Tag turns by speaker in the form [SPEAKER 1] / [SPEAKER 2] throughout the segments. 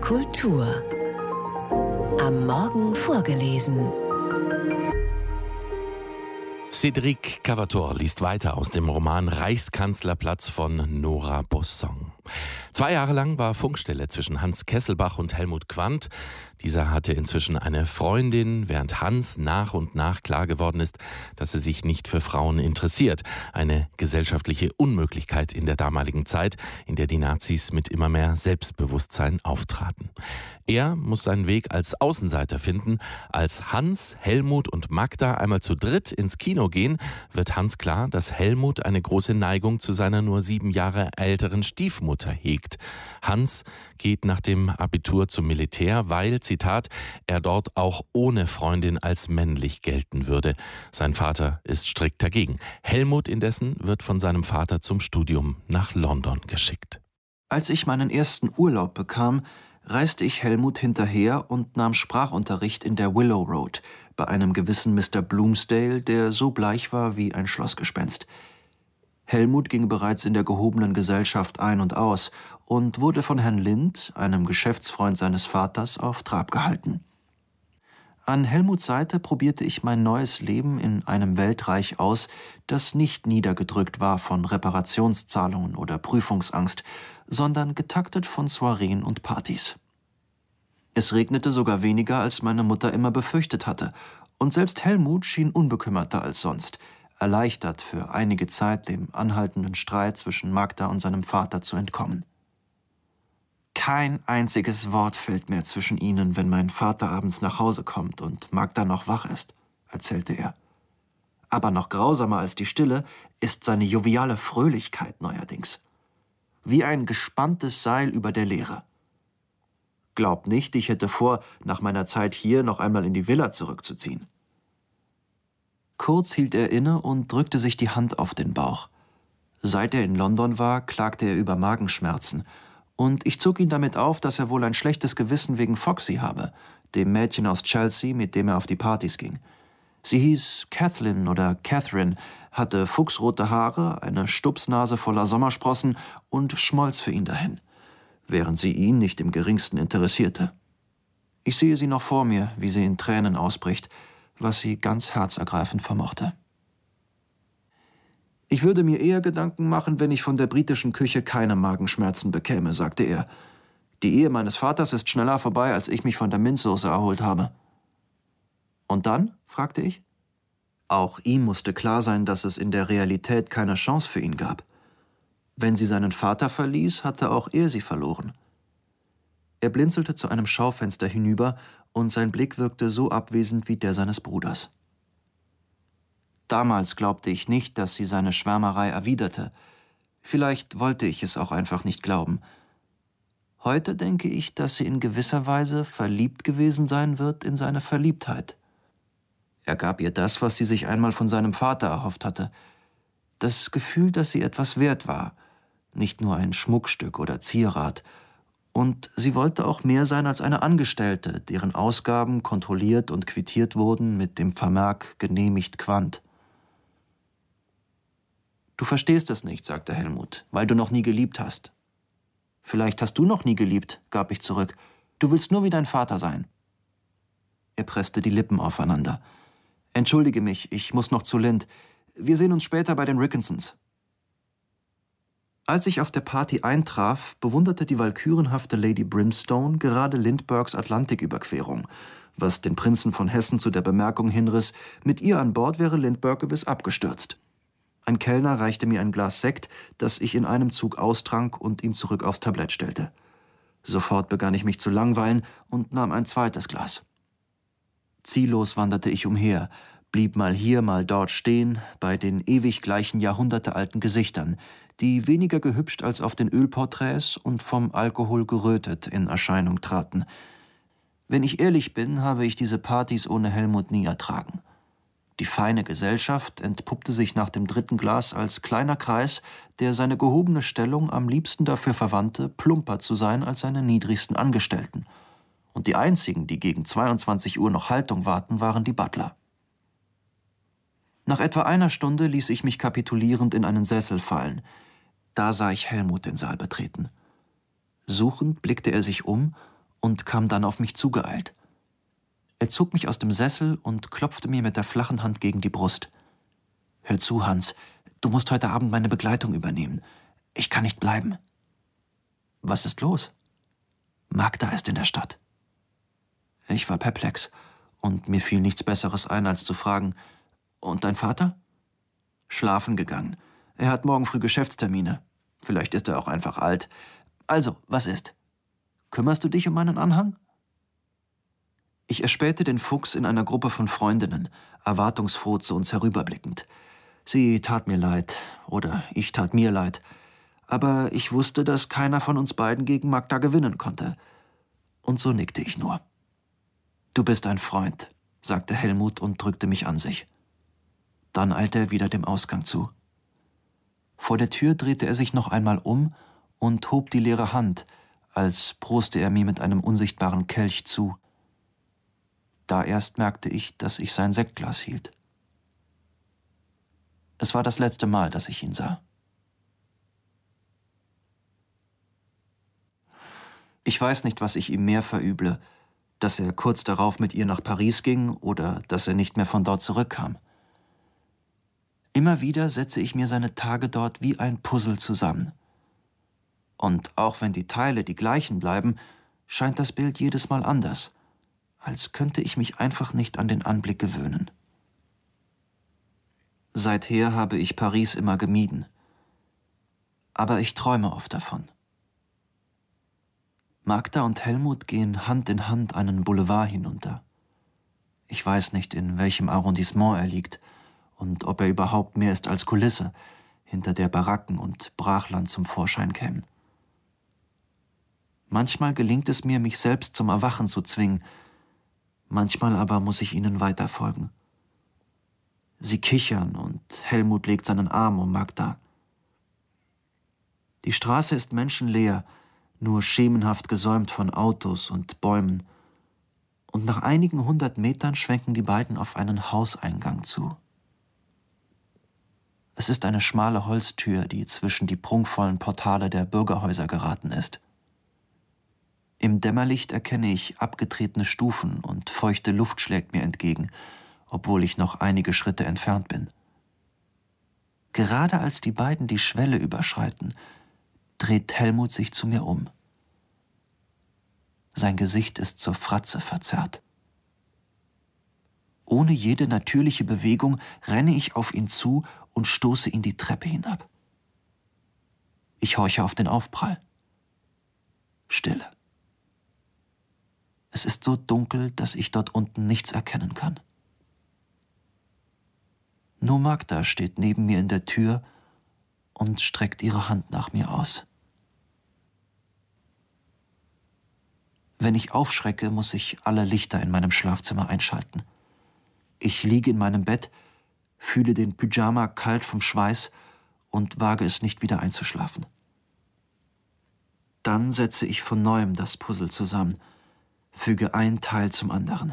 [SPEAKER 1] Kultur. Am Morgen vorgelesen.
[SPEAKER 2] Cédric Cavator liest weiter aus dem Roman Reichskanzlerplatz von Nora Bosson. 2 Jahre lang war Funkstille zwischen Hans Kesselbach und Helmut Quandt. Dieser hatte inzwischen eine Freundin, während Hans nach und nach klar geworden ist, dass er sich nicht für Frauen interessiert. Eine gesellschaftliche Unmöglichkeit in der damaligen Zeit, in der die Nazis mit immer mehr Selbstbewusstsein auftraten. Er muss seinen Weg als Außenseiter finden. Als Hans, Helmut und Magda einmal zu dritt ins Kino gehen, wird Hans klar, dass Helmut eine große Neigung zu seiner nur 7 Jahre älteren Stiefmutter hegt. Hans geht nach dem Abitur zum Militär, weil, Zitat, er dort auch ohne Freundin als männlich gelten würde. Sein Vater ist strikt dagegen. Helmut indessen wird von seinem Vater zum Studium nach London geschickt.
[SPEAKER 3] Als ich meinen ersten Urlaub bekam, reiste ich Helmut hinterher und nahm Sprachunterricht in der Willow Road bei einem gewissen Mr. Bloomsdale, der so bleich war wie ein Schlossgespenst. Helmut ging bereits in der gehobenen Gesellschaft ein und aus und wurde von Herrn Lind, einem Geschäftsfreund seines Vaters, auf Trab gehalten. An Helmuts Seite probierte ich mein neues Leben in einem Weltreich aus, das nicht niedergedrückt war von Reparationszahlungen oder Prüfungsangst, sondern getaktet von Soireen und Partys. Es regnete sogar weniger, als meine Mutter immer befürchtet hatte, und selbst Helmut schien unbekümmerter als sonst, erleichtert für einige Zeit dem anhaltenden Streit zwischen Magda und seinem Vater zu entkommen. Kein einziges Wort fällt mehr zwischen ihnen, wenn mein Vater abends nach Hause kommt und Magda noch wach ist, erzählte er. Aber noch grausamer als die Stille ist seine joviale Fröhlichkeit neuerdings. Wie ein gespanntes Seil über der Leere. Glaubt nicht, ich hätte vor, nach meiner Zeit hier noch einmal in die Villa zurückzuziehen. Kurz hielt er inne und drückte sich die Hand auf den Bauch. Seit er in London war, klagte er über Magenschmerzen, und ich zog ihn damit auf, dass er wohl ein schlechtes Gewissen wegen Foxy habe, dem Mädchen aus Chelsea, mit dem er auf die Partys ging. Sie hieß Kathleen oder Catherine, hatte fuchsrote Haare, eine Stupsnase voller Sommersprossen und schmolz für ihn dahin, während sie ihn nicht im geringsten interessierte. Ich sehe sie noch vor mir, wie sie in Tränen ausbricht, was sie ganz herzergreifend vermochte. »Ich würde mir eher Gedanken machen, wenn ich von der britischen Küche keine Magenschmerzen bekäme«, sagte er. »Die Ehe meines Vaters ist schneller vorbei, als ich mich von der Minzsoße erholt habe.« »Und dann?« fragte ich. Auch ihm musste klar sein, dass es in der Realität keine Chance für ihn gab. Wenn sie seinen Vater verließ, hatte auch er sie verloren. Er blinzelte zu einem Schaufenster hinüber, und sein Blick wirkte so abwesend wie der seines Bruders. Damals glaubte ich nicht, dass sie seine Schwärmerei erwiderte. Vielleicht wollte ich es auch einfach nicht glauben. Heute denke ich, dass sie in gewisser Weise verliebt gewesen sein wird in seine Verliebtheit. Er gab ihr das, was sie sich einmal von seinem Vater erhofft hatte. Das Gefühl, dass sie etwas wert war, nicht nur ein Schmuckstück oder Zierat. Und sie wollte auch mehr sein als eine Angestellte, deren Ausgaben kontrolliert und quittiert wurden mit dem Vermerk »genehmigt Quandt«. »Du verstehst es nicht«, sagte Helmut, »weil du noch nie geliebt hast.« »Vielleicht hast du noch nie geliebt«, gab ich zurück. »Du willst nur wie dein Vater sein.« Er presste die Lippen aufeinander. »Entschuldige mich, ich muss noch zu Lind. Wir sehen uns später bei den Rickinsons.« Als ich auf der Party eintraf, bewunderte die walkürenhafte Lady Brimstone gerade Lindberghs Atlantiküberquerung, was den Prinzen von Hessen zu der Bemerkung hinriss, mit ihr an Bord wäre Lindbergh gewiss abgestürzt. Ein Kellner reichte mir ein Glas Sekt, das ich in einem Zug austrank und ihm zurück aufs Tablett stellte. Sofort begann ich mich zu langweilen und nahm ein zweites Glas. Ziellos wanderte ich umher, blieb mal hier, mal dort stehen, bei den ewig gleichen jahrhundertealten Gesichtern, die weniger gehübscht als auf den Ölporträts und vom Alkohol gerötet in Erscheinung traten. Wenn ich ehrlich bin, habe ich diese Partys ohne Helmut nie ertragen. Die feine Gesellschaft entpuppte sich nach dem 3. Glas als kleiner Kreis, der seine gehobene Stellung am liebsten dafür verwandte, plumper zu sein als seine niedrigsten Angestellten. Und die einzigen, die gegen 22 Uhr noch Haltung wahrten, waren die Butler. Nach etwa einer Stunde ließ ich mich kapitulierend in einen Sessel fallen. Da sah ich Helmut den Saal betreten. Suchend blickte er sich um und kam dann auf mich zugeeilt. Er zog mich aus dem Sessel und klopfte mir mit der flachen Hand gegen die Brust. »Hör zu, Hans, du musst heute Abend meine Begleitung übernehmen. Ich kann nicht bleiben.« »Was ist los?« »Magda ist in der Stadt.« Ich war perplex und mir fiel nichts Besseres ein, als zu fragen, »Und dein Vater?« »Schlafen gegangen. Er hat morgen früh Geschäftstermine. Vielleicht ist er auch einfach alt. Also, was ist? Kümmerst du dich um meinen Anhang?« Ich erspähte den Fuchs in einer Gruppe von Freundinnen, erwartungsfroh zu uns herüberblickend. Sie tat mir leid, oder ich tat mir leid. Aber ich wusste, dass keiner von uns beiden gegen Magda gewinnen konnte. Und so nickte ich nur. »Du bist ein Freund«, sagte Helmut und drückte mich an sich. Dann eilte er wieder dem Ausgang zu. Vor der Tür drehte er sich noch einmal um und hob die leere Hand, als proste er mir mit einem unsichtbaren Kelch zu. Da erst merkte ich, dass ich sein Sektglas hielt. Es war das letzte Mal, dass ich ihn sah. Ich weiß nicht, was ich ihm mehr verüble, dass er kurz darauf mit ihr nach Paris ging oder dass er nicht mehr von dort zurückkam. Immer wieder setze ich mir seine Tage dort wie ein Puzzle zusammen. Und auch wenn die Teile die gleichen bleiben, scheint das Bild jedes Mal anders, als könnte ich mich einfach nicht an den Anblick gewöhnen. Seither habe ich Paris immer gemieden. Aber ich träume oft davon. Magda und Helmut gehen Hand in Hand einen Boulevard hinunter. Ich weiß nicht, in welchem Arrondissement er liegt und ob er überhaupt mehr ist als Kulisse, hinter der Baracken und Brachland zum Vorschein kämen. Manchmal gelingt es mir, mich selbst zum Erwachen zu zwingen, manchmal aber muss ich ihnen weiterfolgen. Sie kichern und Helmut legt seinen Arm um Magda. Die Straße ist menschenleer, nur schemenhaft gesäumt von Autos und Bäumen. Und nach einigen 100 Metern schwenken die beiden auf einen Hauseingang zu. Es ist eine schmale Holztür, die zwischen die prunkvollen Portale der Bürgerhäuser geraten ist. Im Dämmerlicht erkenne ich abgetretene Stufen und feuchte Luft schlägt mir entgegen, obwohl ich noch einige Schritte entfernt bin. Gerade als die beiden die Schwelle überschreiten, dreht Helmut sich zu mir um. Sein Gesicht ist zur Fratze verzerrt. Ohne jede natürliche Bewegung renne ich auf ihn zu und stoße ihn die Treppe hinab. Ich horche auf den Aufprall. Stille. Es ist so dunkel, dass ich dort unten nichts erkennen kann. Nur Magda steht neben mir in der Tür und streckt ihre Hand nach mir aus. Wenn ich aufschrecke, muss ich alle Lichter in meinem Schlafzimmer einschalten. Ich liege in meinem Bett, fühle den Pyjama kalt vom Schweiß und wage es nicht, wieder einzuschlafen. Dann setze ich von neuem das Puzzle zusammen, füge ein Teil zum anderen.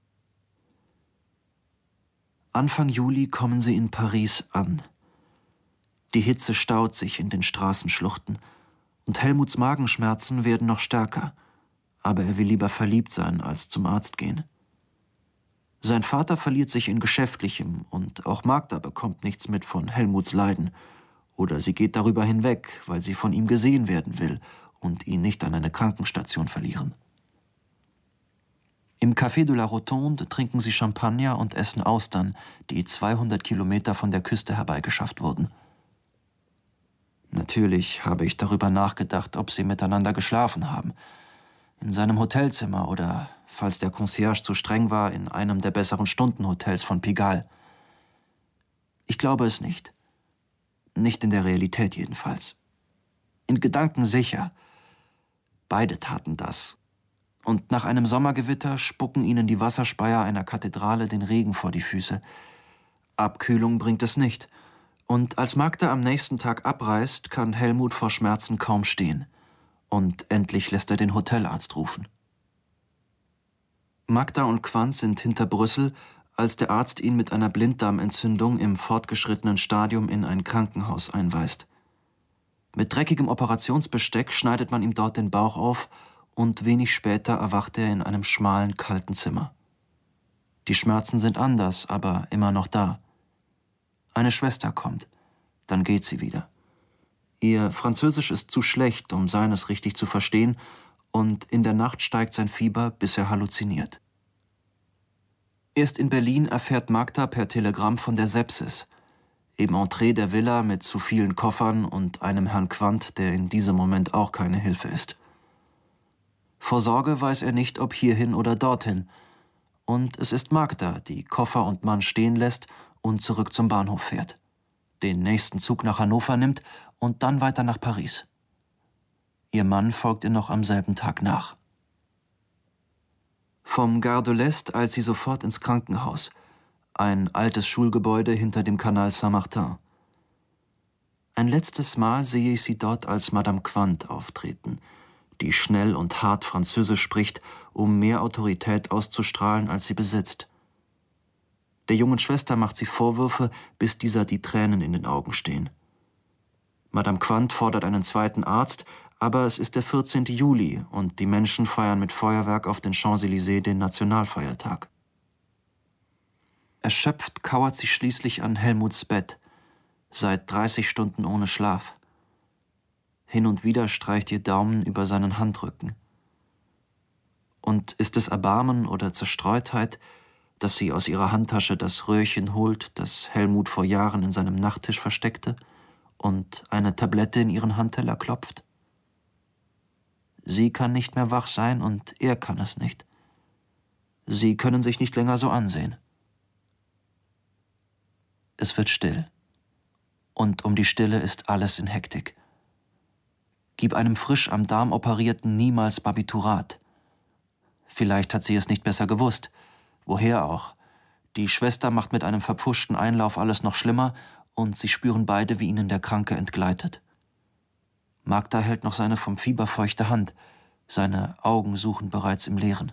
[SPEAKER 3] Anfang Juli kommen sie in Paris an. Die Hitze staut sich in den Straßenschluchten und Helmuts Magenschmerzen werden noch stärker, aber er will lieber verliebt sein, als zum Arzt gehen. Sein Vater verliert sich in Geschäftlichem und auch Magda bekommt nichts mit von Helmuts Leiden. Oder sie geht darüber hinweg, weil sie von ihm gesehen werden will und ihn nicht an eine Krankenstation verlieren. Im Café de la Rotonde trinken sie Champagner und essen Austern, die 200 Kilometer von der Küste herbeigeschafft wurden. Natürlich habe ich darüber nachgedacht, ob sie miteinander geschlafen haben. In seinem Hotelzimmer oder, falls der Concierge zu streng war, in einem der besseren Stundenhotels von Pigalle. Ich glaube es nicht. Nicht in der Realität jedenfalls. In Gedanken sicher. Beide taten das. Und nach einem Sommergewitter spucken ihnen die Wasserspeier einer Kathedrale den Regen vor die Füße. Abkühlung bringt es nicht. Und als Magda am nächsten Tag abreist, kann Helmut vor Schmerzen kaum stehen. Und endlich lässt er den Hotelarzt rufen. Magda und Quandt sind hinter Brüssel, als der Arzt ihn mit einer Blinddarmentzündung im fortgeschrittenen Stadium in ein Krankenhaus einweist. Mit dreckigem Operationsbesteck schneidet man ihm dort den Bauch auf und wenig später erwacht er in einem schmalen, kalten Zimmer. Die Schmerzen sind anders, aber immer noch da. Eine Schwester kommt, dann geht sie wieder. Ihr Französisch ist zu schlecht, um seines richtig zu verstehen, und in der Nacht steigt sein Fieber, bis er halluziniert. Erst in Berlin erfährt Magda per Telegramm von der Sepsis. Im Entree der Villa mit zu vielen Koffern und einem Herrn Quandt, der in diesem Moment auch keine Hilfe ist. Vor Sorge weiß er nicht, ob hierhin oder dorthin. Und es ist Magda, die Koffer und Mann stehen lässt und zurück zum Bahnhof fährt, den nächsten Zug nach Hannover nimmt und dann weiter nach Paris. Ihr Mann folgt ihr noch am selben Tag nach. Vom Gare de l'Est eilt sie sofort ins Krankenhaus, ein altes Schulgebäude hinter dem Kanal Saint-Martin. Ein letztes Mal sehe ich sie dort als Madame Quandt auftreten, die schnell und hart Französisch spricht, um mehr Autorität auszustrahlen, als sie besitzt. Der jungen Schwester macht sie Vorwürfe, bis dieser die Tränen in den Augen stehen. Madame Quandt fordert einen zweiten Arzt, aber es ist der 14. Juli und die Menschen feiern mit Feuerwerk auf den Champs-Élysées den Nationalfeiertag. Erschöpft kauert sie schließlich an Helmuts Bett, seit 30 Stunden ohne Schlaf. Hin und wieder streicht ihr Daumen über seinen Handrücken. Und ist es Erbarmen oder Zerstreutheit, dass sie aus ihrer Handtasche das Röhrchen holt, das Helmut vor Jahren in seinem Nachttisch versteckte, und eine Tablette in ihren Handteller klopft? Sie kann nicht mehr wach sein und er kann es nicht. Sie können sich nicht länger so ansehen. Es wird still. Und um die Stille ist alles in Hektik. Gib einem frisch am Darm Operierten niemals Barbiturat. Vielleicht hat sie es nicht besser gewusst. Woher auch? Die Schwester macht mit einem verpfuschten Einlauf alles noch schlimmer und sie spüren beide, wie ihnen der Kranke entgleitet. Magda hält noch seine vom Fieber feuchte Hand. Seine Augen suchen bereits im Leeren.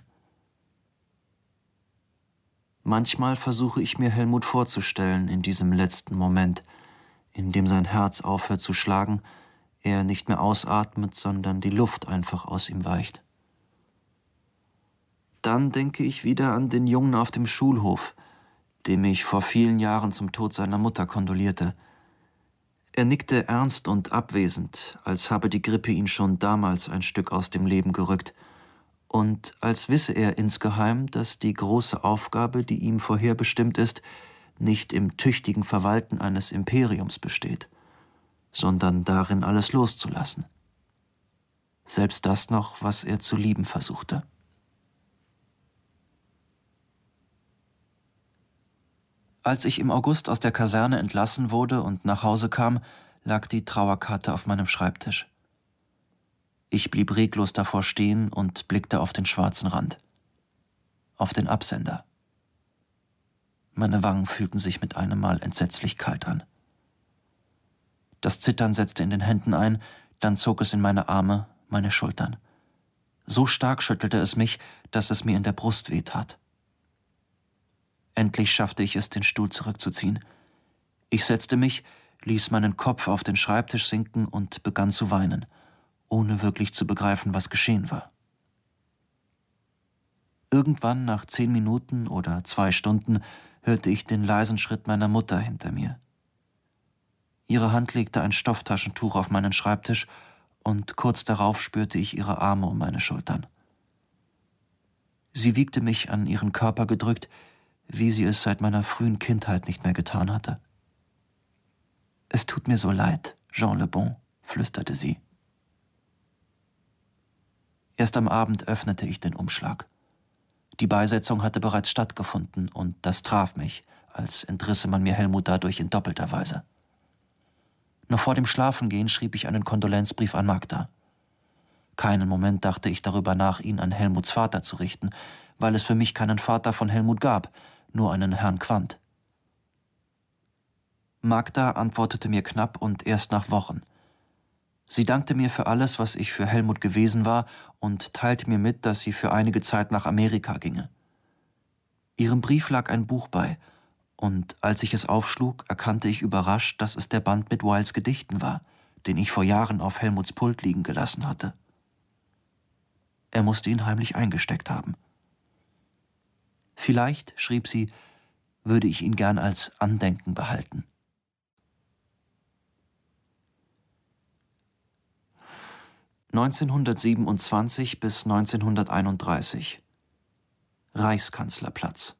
[SPEAKER 3] Manchmal versuche ich mir Helmut vorzustellen in diesem letzten Moment, in dem sein Herz aufhört zu schlagen, er nicht mehr ausatmet, sondern die Luft einfach aus ihm weicht. Dann denke ich wieder an den Jungen auf dem Schulhof, dem ich vor vielen Jahren zum Tod seiner Mutter kondolierte. Er nickte ernst und abwesend, als habe die Grippe ihn schon damals ein Stück aus dem Leben gerückt, und als wisse er insgeheim, dass die große Aufgabe, die ihm vorherbestimmt ist, nicht im tüchtigen Verwalten eines Imperiums besteht, sondern darin, alles loszulassen. Selbst das noch, was er zu lieben versuchte. Als ich im August aus der Kaserne entlassen wurde und nach Hause kam, lag die Trauerkarte auf meinem Schreibtisch. Ich blieb reglos davor stehen und blickte auf den schwarzen Rand. Auf den Absender. Meine Wangen fühlten sich mit einem Mal entsetzlich kalt an. Das Zittern setzte in den Händen ein, dann zog es in meine Arme, meine Schultern. So stark schüttelte es mich, dass es mir in der Brust wehtat. Endlich schaffte ich es, den Stuhl zurückzuziehen. Ich setzte mich, ließ meinen Kopf auf den Schreibtisch sinken und begann zu weinen, ohne wirklich zu begreifen, was geschehen war. Irgendwann, nach 10 Minuten oder 2 Stunden, hörte ich den leisen Schritt meiner Mutter hinter mir. Ihre Hand legte ein Stofftaschentuch auf meinen Schreibtisch und kurz darauf spürte ich ihre Arme um meine Schultern. Sie wiegte mich an ihren Körper gedrückt, wie sie es seit meiner frühen Kindheit nicht mehr getan hatte. »Es tut mir so leid, Jean Le Bon«, flüsterte sie. Erst am Abend öffnete ich den Umschlag. Die Beisetzung hatte bereits stattgefunden und das traf mich, als entrisse man mir Helmut dadurch in doppelter Weise. Noch vor dem Schlafengehen schrieb ich einen Kondolenzbrief an Magda. Keinen Moment dachte ich darüber nach, ihn an Helmuts Vater zu richten, weil es für mich keinen Vater von Helmut gab, nur einen Herrn Quandt. Magda antwortete mir knapp und erst nach Wochen. Sie dankte mir für alles, was ich für Helmut gewesen war, und teilte mir mit, dass sie für einige Zeit nach Amerika ginge. Ihrem Brief lag ein Buch bei, und als ich es aufschlug, erkannte ich überrascht, dass es der Band mit Wildes Gedichten war, den ich vor Jahren auf Helmuts Pult liegen gelassen hatte. Er musste ihn heimlich eingesteckt haben. Vielleicht, schrieb sie, würde ich ihn gern als Andenken behalten. (1927 bis 1931) Reichskanzlerplatz.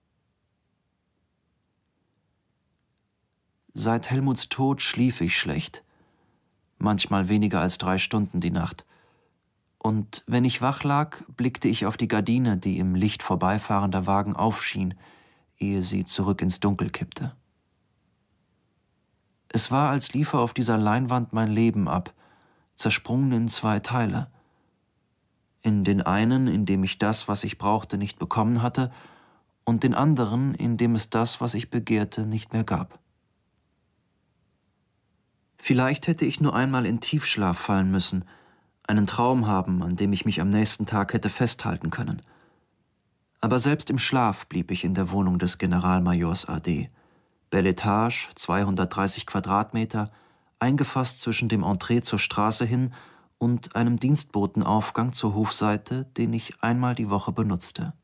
[SPEAKER 3] Seit Helmuts Tod schlief ich schlecht, manchmal weniger als 3 Stunden die Nacht. Und wenn ich wach lag, blickte ich auf die Gardine, die im Licht vorbeifahrender Wagen aufschien, ehe sie zurück ins Dunkel kippte. Es war, als liefe auf dieser Leinwand mein Leben ab, zersprungen in 2 Teile. In den einen, in dem ich das, was ich brauchte, nicht bekommen hatte, und den anderen, in dem es das, was ich begehrte, nicht mehr gab. Vielleicht hätte ich nur einmal in Tiefschlaf fallen müssen, einen Traum haben, an dem ich mich am nächsten Tag hätte festhalten können. Aber selbst im Schlaf blieb ich in der Wohnung des Generalmajors A.D. Belle Etage, 230 Quadratmeter, eingefasst zwischen dem Entree zur Straße hin und einem Dienstbotenaufgang zur Hofseite, den ich einmal die Woche benutzte.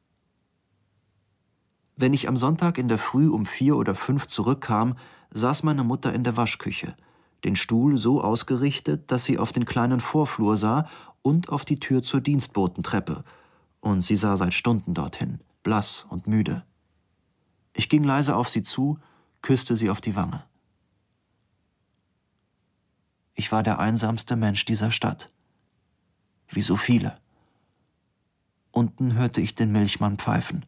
[SPEAKER 3] Wenn ich am Sonntag in der Früh um 4 oder 5 zurückkam, saß meine Mutter in der Waschküche, den Stuhl so ausgerichtet, dass sie auf den kleinen Vorflur sah und auf die Tür zur Dienstbotentreppe, und sie sah seit Stunden dorthin, blass und müde. Ich ging leise auf sie zu, küsste sie auf die Wange. Ich war der einsamste Mensch dieser Stadt, wie so viele. Unten hörte ich den Milchmann pfeifen.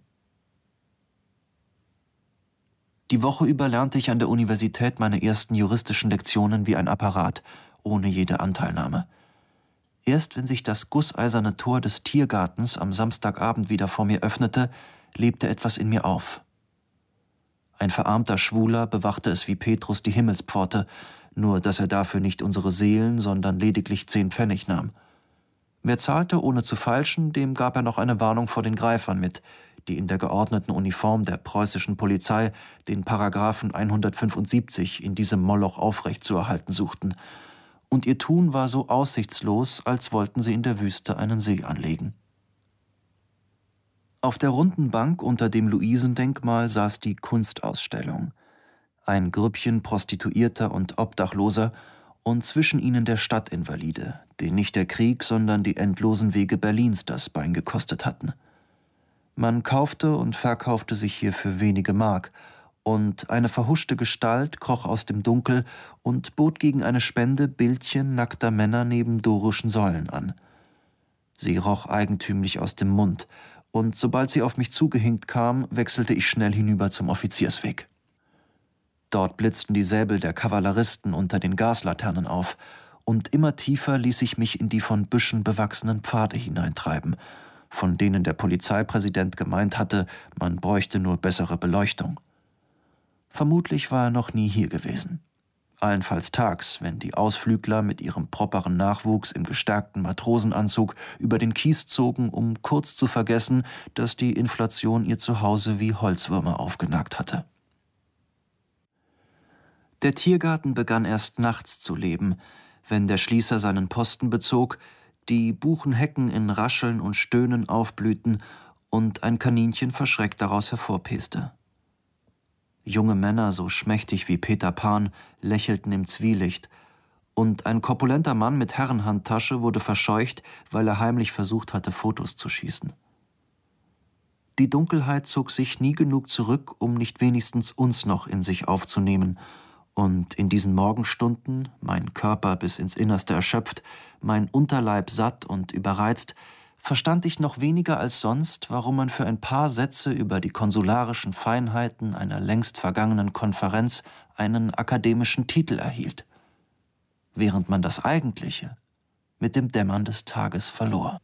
[SPEAKER 3] Die Woche über lernte ich an der Universität meine ersten juristischen Lektionen wie ein Apparat, ohne jede Anteilnahme. Erst wenn sich das gusseiserne Tor des Tiergartens am Samstagabend wieder vor mir öffnete, lebte etwas in mir auf. Ein verarmter Schwuler bewachte es wie Petrus die Himmelspforte, nur dass er dafür nicht unsere Seelen, sondern lediglich 10 Pfennig nahm. Wer zahlte, ohne zu feilschen, dem gab er noch eine Warnung vor den Greifern mit, die in der geordneten Uniform der preußischen Polizei den Paragraphen 175 in diesem Moloch aufrechtzuerhalten suchten. Und ihr Tun war so aussichtslos, als wollten sie in der Wüste einen See anlegen. Auf der runden Bank unter dem Luisendenkmal saß die Kunstausstellung. Ein Grüppchen Prostituierter und Obdachloser und zwischen ihnen der Stadtinvalide, den nicht der Krieg, sondern die endlosen Wege Berlins das Bein gekostet hatten. Man kaufte und verkaufte sich hier für wenige Mark, und eine verhuschte Gestalt kroch aus dem Dunkel und bot gegen eine Spende Bildchen nackter Männer neben dorischen Säulen an. Sie roch eigentümlich aus dem Mund, und sobald sie auf mich zugehinkt kam, wechselte ich schnell hinüber zum Offiziersweg. Dort blitzten die Säbel der Kavalleristen unter den Gaslaternen auf, und immer tiefer ließ ich mich in die von Büschen bewachsenen Pfade hineintreiben, von denen der Polizeipräsident gemeint hatte, man bräuchte nur bessere Beleuchtung. Vermutlich war er noch nie hier gewesen. Allenfalls tags, wenn die Ausflügler mit ihrem properen Nachwuchs im gestärkten Matrosenanzug über den Kies zogen, um kurz zu vergessen, dass die Inflation ihr Zuhause wie Holzwürmer aufgenagt hatte. Der Tiergarten begann erst nachts zu leben, wenn der Schließer seinen Posten bezog, die Buchenhecken in Rascheln und Stöhnen aufblühten und ein Kaninchen verschreckt daraus hervorpeste. Junge Männer, so schmächtig wie Peter Pan, lächelten im Zwielicht, und ein korpulenter Mann mit Herrenhandtasche wurde verscheucht, weil er heimlich versucht hatte, Fotos zu schießen. Die Dunkelheit zog sich nie genug zurück, um nicht wenigstens uns noch in sich aufzunehmen, und in diesen Morgenstunden, mein Körper bis ins Innerste erschöpft, mein Unterleib satt und überreizt, verstand ich noch weniger als sonst, warum man für ein paar Sätze über die konsularischen Feinheiten einer längst vergangenen Konferenz einen akademischen Titel erhielt, während man das Eigentliche mit dem Dämmern des Tages verlor.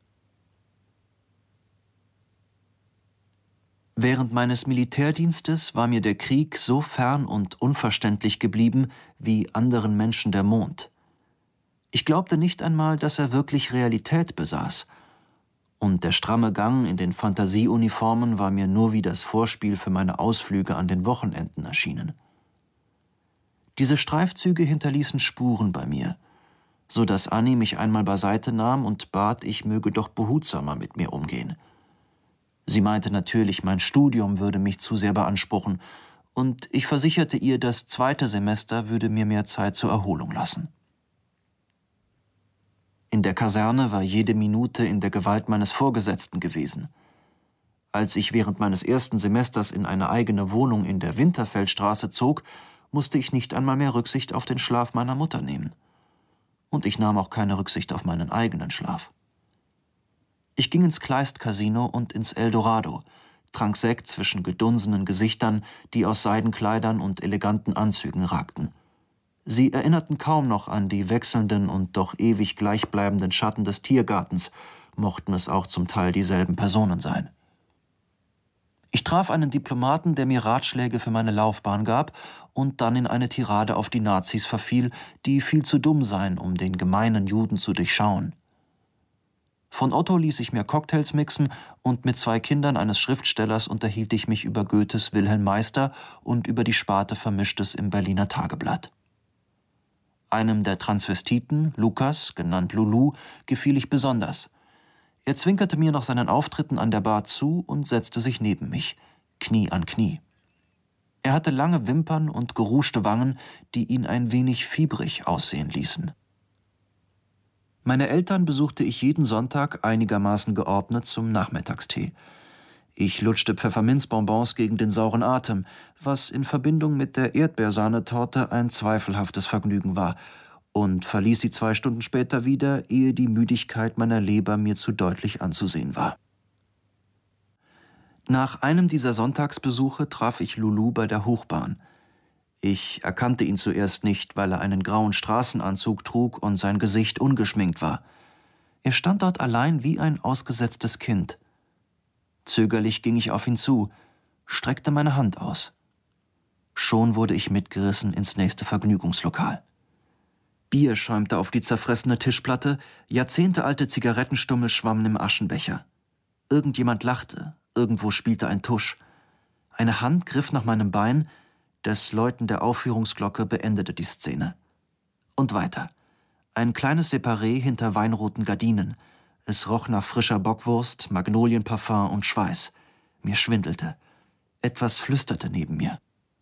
[SPEAKER 3] Während meines Militärdienstes war mir der Krieg so fern und unverständlich geblieben wie anderen Menschen der Mond. Ich glaubte nicht einmal, dass er wirklich Realität besaß. Und der stramme Gang in den Fantasieuniformen war mir nur wie das Vorspiel für meine Ausflüge an den Wochenenden erschienen. Diese Streifzüge hinterließen Spuren bei mir, so dass Annie mich einmal beiseite nahm und bat, ich möge doch behutsamer mit mir umgehen. Sie meinte natürlich, mein Studium würde mich zu sehr beanspruchen, und ich versicherte ihr, das 2. Semester würde mir mehr Zeit zur Erholung lassen. In der Kaserne war jede Minute in der Gewalt meines Vorgesetzten gewesen. Als ich während meines 1. Semesters in eine eigene Wohnung in der Winterfeldstraße zog, musste ich nicht einmal mehr Rücksicht auf den Schlaf meiner Mutter nehmen. Und ich nahm auch keine Rücksicht auf meinen eigenen Schlaf. Ich ging ins Kleist-Casino und ins Eldorado, trank Sekt zwischen gedunsenen Gesichtern, die aus Seidenkleidern und eleganten Anzügen ragten. Sie erinnerten kaum noch an die wechselnden und doch ewig gleichbleibenden Schatten des Tiergartens, mochten es auch zum Teil dieselben Personen sein. Ich traf einen Diplomaten, der mir Ratschläge für meine Laufbahn gab und dann in eine Tirade auf die Nazis verfiel, die viel zu dumm seien, um den gemeinen Juden zu durchschauen. Von Otto ließ ich mir Cocktails mixen und mit 2 Kindern eines Schriftstellers unterhielt ich mich über Goethes Wilhelm Meister und über die Sparte Vermischtes im Berliner Tageblatt. Einem der Transvestiten, Lukas, genannt Lulu, gefiel ich besonders. Er zwinkerte mir nach seinen Auftritten an der Bar zu und setzte sich neben mich, Knie an Knie. Er hatte lange Wimpern und geruschte Wangen, die ihn ein wenig fiebrig aussehen ließen. Meine Eltern besuchte ich jeden Sonntag einigermaßen geordnet zum Nachmittagstee. Ich lutschte Pfefferminzbonbons gegen den sauren Atem, was in Verbindung mit der Erdbeersahnetorte ein zweifelhaftes Vergnügen war, und verließ sie 2 Stunden später wieder, ehe die Müdigkeit meiner Leber mir zu deutlich anzusehen war. Nach einem dieser Sonntagsbesuche traf ich Lulu bei der Hochbahn. Ich erkannte ihn zuerst nicht, weil er einen grauen Straßenanzug trug und sein Gesicht ungeschminkt war. Er stand dort allein wie ein ausgesetztes Kind. Zögerlich ging ich auf ihn zu, streckte meine Hand aus. Schon wurde ich mitgerissen ins nächste Vergnügungslokal. Bier schäumte auf die zerfressene Tischplatte, jahrzehntealte Zigarettenstummel schwammen im Aschenbecher. Irgendjemand lachte, irgendwo spielte ein Tusch. Eine Hand griff nach meinem Bein, das Läuten der Aufführungsglocke beendete die Szene. Und weiter. Ein kleines Separé hinter weinroten Gardinen. Es roch nach frischer Bockwurst, Magnolienparfum und Schweiß. Mir schwindelte. Etwas flüsterte neben mir.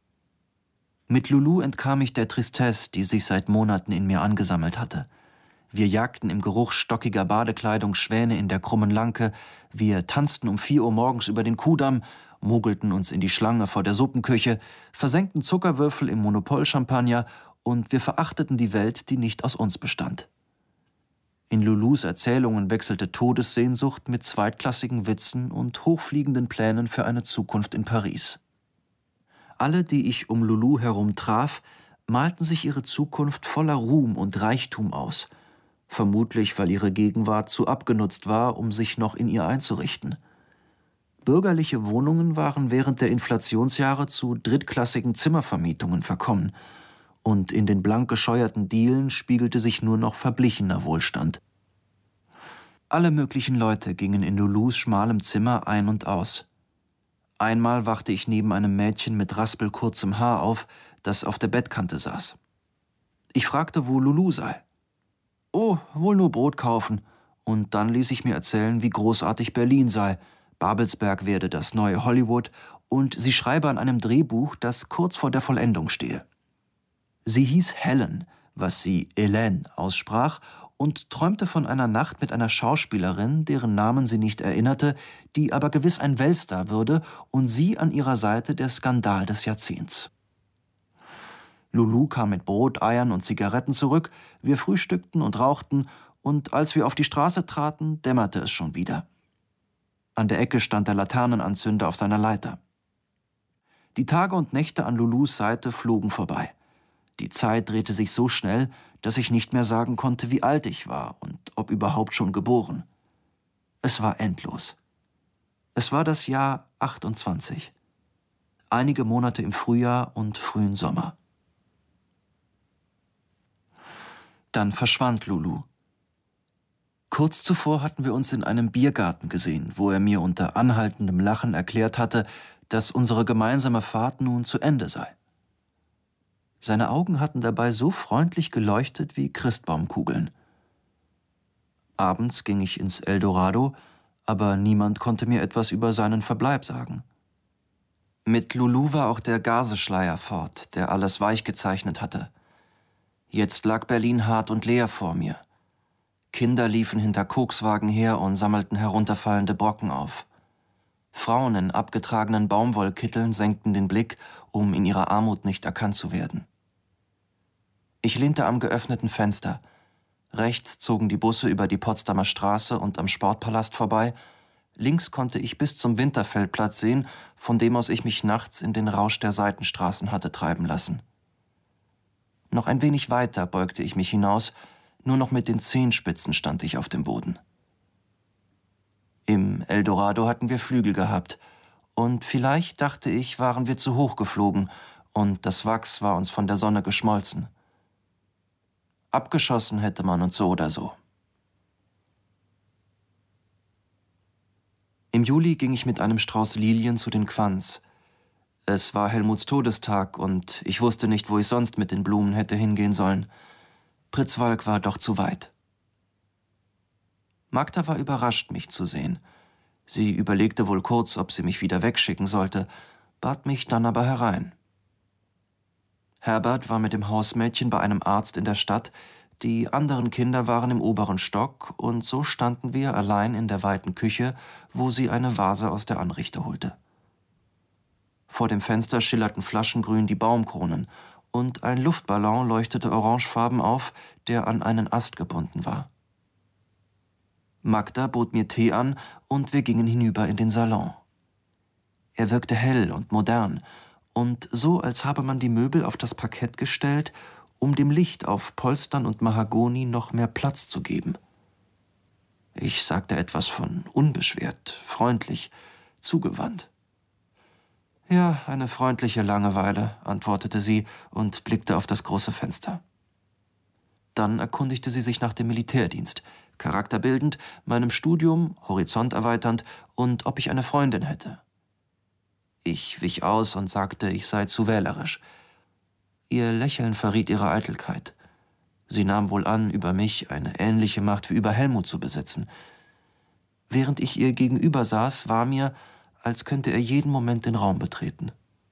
[SPEAKER 3] Mit Lulu entkam ich der Tristesse, die sich seit Monaten in mir angesammelt hatte. Wir jagten im Geruch stockiger Badekleidung Schwäne in der krummen Lanke, wir tanzten um 4 Uhr morgens über den Kuhdamm, mogelten uns in die Schlange vor der Suppenküche, versenkten Zuckerwürfel im Monopol-Champagner und wir verachteten die Welt, die nicht aus uns bestand. In Lulus Erzählungen wechselte Todessehnsucht mit zweitklassigen Witzen und hochfliegenden Plänen für eine Zukunft in Paris. Alle, die ich um Lulu herum traf, malten sich ihre Zukunft voller Ruhm und Reichtum aus, vermutlich weil ihre Gegenwart zu abgenutzt war, um sich noch in ihr einzurichten. Bürgerliche Wohnungen waren während der Inflationsjahre zu drittklassigen Zimmervermietungen verkommen, und in den blank gescheuerten Dielen spiegelte sich nur noch verblichener Wohlstand. Alle möglichen Leute gingen in Lulus schmalem Zimmer ein und aus. Einmal wachte ich neben einem Mädchen mit raspelkurzem Haar auf, das auf der Bettkante saß. Ich fragte, wo Lulu sei. »Oh, wohl nur Brot kaufen.« Und dann ließ ich mir erzählen, wie großartig Berlin sei. Babelsberg werde das neue Hollywood und sie schreibe an einem Drehbuch, das kurz vor der Vollendung stehe. Sie hieß Helen, was sie Hélène aussprach, und träumte von einer Nacht mit einer Schauspielerin, deren Namen sie nicht erinnerte, die aber gewiss ein Weltstar würde und sie an ihrer Seite der Skandal des Jahrzehnts. Lulu kam mit Brot, Eiern und Zigaretten zurück, wir frühstückten und rauchten, und als wir auf die Straße traten, dämmerte es schon wieder. An der Ecke stand der Laternenanzünder auf seiner Leiter. Die Tage und Nächte an Lulus Seite flogen vorbei. Die Zeit drehte sich so schnell, dass ich nicht mehr sagen konnte, wie alt ich war und ob überhaupt schon geboren. Es war endlos. Es war das Jahr 28. Einige Monate im Frühjahr und frühen Sommer. Dann verschwand Lulu. Kurz zuvor hatten wir uns in einem Biergarten gesehen, wo er mir unter anhaltendem Lachen erklärt hatte, dass unsere gemeinsame Fahrt nun zu Ende sei. Seine Augen hatten dabei so freundlich geleuchtet wie Christbaumkugeln. Abends ging ich ins Eldorado, aber niemand konnte mir etwas über seinen Verbleib sagen. Mit Lulu war auch der Gazeschleier fort, der alles weich gezeichnet hatte. Jetzt lag Berlin hart und leer vor mir. Kinder liefen hinter Kokswagen her und sammelten herunterfallende Brocken auf. Frauen in abgetragenen Baumwollkitteln senkten den Blick, um in ihrer Armut nicht erkannt zu werden. Ich lehnte am geöffneten Fenster. Rechts zogen die Busse über die Potsdamer Straße und am Sportpalast vorbei. Links konnte ich bis zum Winterfeldplatz sehen, von dem aus ich mich nachts in den Rausch der Seitenstraßen hatte treiben lassen. Noch ein wenig weiter beugte ich mich hinaus, nur noch mit den Zehenspitzen stand ich auf dem Boden. Im Eldorado hatten wir Flügel gehabt, und vielleicht, dachte ich, waren wir zu hoch geflogen, und das Wachs war uns von der Sonne geschmolzen. Abgeschossen hätte man uns so oder so. Im Juli ging ich mit einem Strauß Lilien zu den Quants. Es war Helmuts Todestag und ich wusste nicht, wo ich sonst mit den Blumen hätte hingehen sollen. Pritzwalk war doch zu weit. Magda war überrascht, mich zu sehen. Sie überlegte wohl kurz, ob sie mich wieder wegschicken sollte, bat mich dann aber herein. Herbert war mit dem Hausmädchen bei einem Arzt in der Stadt, die anderen Kinder waren im oberen Stock, und so standen wir allein in der weiten Küche, wo sie eine Vase aus der Anrichte holte. Vor dem Fenster schillerten flaschengrün die Baumkronen, und ein Luftballon leuchtete orangefarben auf, der an einen Ast gebunden war. Magda bot mir Tee an, und wir gingen hinüber in den Salon. Er wirkte hell und modern, und so, als habe man die Möbel auf das Parkett gestellt, um dem Licht auf Polstern und Mahagoni noch mehr Platz zu geben. Ich sagte etwas von unbeschwert, freundlich, zugewandt. »Ja, eine freundliche Langeweile«, antwortete sie und blickte auf das große Fenster. Dann erkundigte sie sich nach dem Militärdienst, charakterbildend, meinem Studium, horizonterweiternd und ob ich eine Freundin hätte. Ich wich aus und sagte, ich sei zu wählerisch. Ihr Lächeln verriet ihre Eitelkeit. Sie nahm wohl an, über mich eine ähnliche Macht wie über Helmut zu besitzen. Während ich ihr gegenüber saß, war mir, als könnte er jeden Moment den Raum betreten.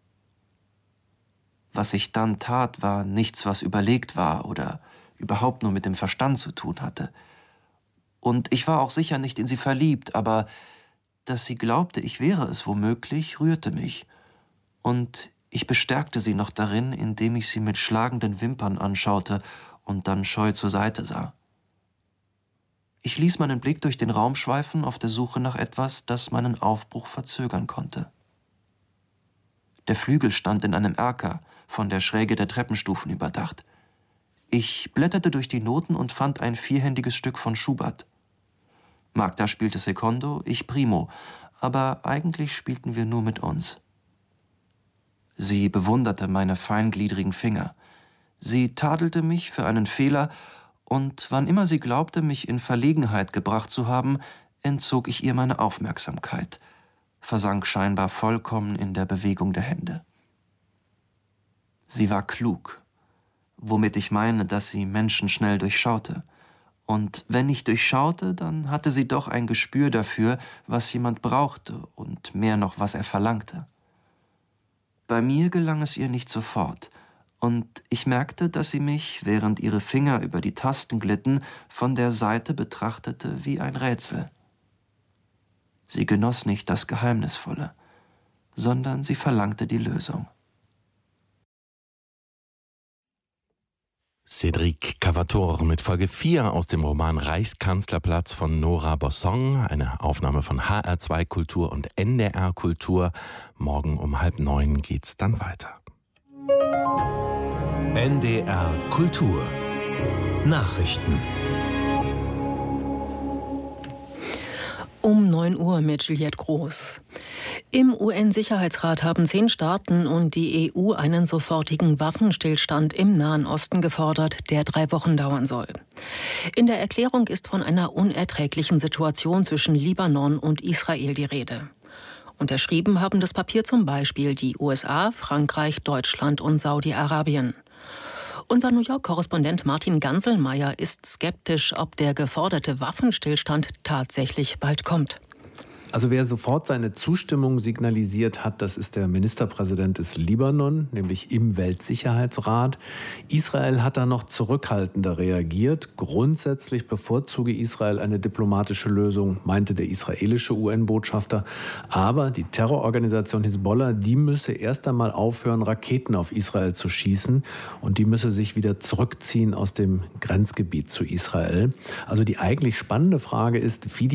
[SPEAKER 3] Was ich dann tat, war nichts, was überlegt war oder überhaupt nur mit dem Verstand zu tun hatte. Und ich war auch sicher nicht in sie verliebt, aber dass sie glaubte, ich wäre es womöglich, rührte mich. Und ich bestärkte sie noch darin, indem ich sie mit schlagenden Wimpern anschaute und dann scheu zur Seite sah. Ich ließ meinen Blick durch den Raum schweifen auf der Suche nach etwas, das meinen Aufbruch verzögern konnte. Der Flügel stand in einem Erker, von der Schräge der Treppenstufen überdacht. Ich blätterte durch die Noten und fand ein vierhändiges Stück von Schubert. Magda spielte Secondo, ich Primo, aber eigentlich spielten wir nur mit uns. Sie bewunderte meine feingliedrigen Finger. Sie tadelte mich für einen Fehler, und wann immer sie glaubte, mich in Verlegenheit gebracht zu haben, entzog ich ihr meine Aufmerksamkeit, versank scheinbar vollkommen in der Bewegung der Hände. Sie war klug, womit ich meine, dass sie Menschen schnell durchschaute. Und wenn nicht durchschaute, dann hatte sie doch ein Gespür dafür, was jemand brauchte und mehr noch, was er verlangte. Bei mir gelang es ihr nicht sofort, und ich merkte, dass sie mich, während ihre Finger über die Tasten glitten, von der Seite betrachtete wie ein Rätsel. Sie genoss nicht das Geheimnisvolle, sondern sie verlangte die Lösung.
[SPEAKER 2] Cédric Cavator mit Folge 4 aus dem Roman Reichskanzlerplatz von Nora Bossong, eine Aufnahme von HR2 Kultur und NDR Kultur. Morgen um 8:30 geht's dann weiter.
[SPEAKER 4] NDR Kultur Nachrichten.
[SPEAKER 5] Um 9 Uhr mit Juliette Groß. Im UN-Sicherheitsrat haben 10 Staaten und die EU einen sofortigen Waffenstillstand im Nahen Osten gefordert, der 3 Wochen dauern soll. In der Erklärung ist von einer unerträglichen Situation zwischen Libanon und Israel die Rede. Unterschrieben haben das Papier zum Beispiel die USA, Frankreich, Deutschland und Saudi-Arabien. Unser New York-Korrespondent Martin Ganselmeier ist skeptisch, ob der geforderte Waffenstillstand tatsächlich bald kommt.
[SPEAKER 6] Also wer sofort seine Zustimmung signalisiert hat, das ist der Ministerpräsident des Libanon, nämlich im Weltsicherheitsrat. Israel hat da noch zurückhaltender reagiert. Grundsätzlich bevorzuge Israel eine diplomatische Lösung, meinte der israelische UN-Botschafter. Aber die Terrororganisation Hisbollah, die müsse erst einmal aufhören, Raketen auf Israel zu schießen. Und die müsse sich wieder zurückziehen aus dem Grenzgebiet zu Israel. Also die eigentlich spannende Frage ist, wie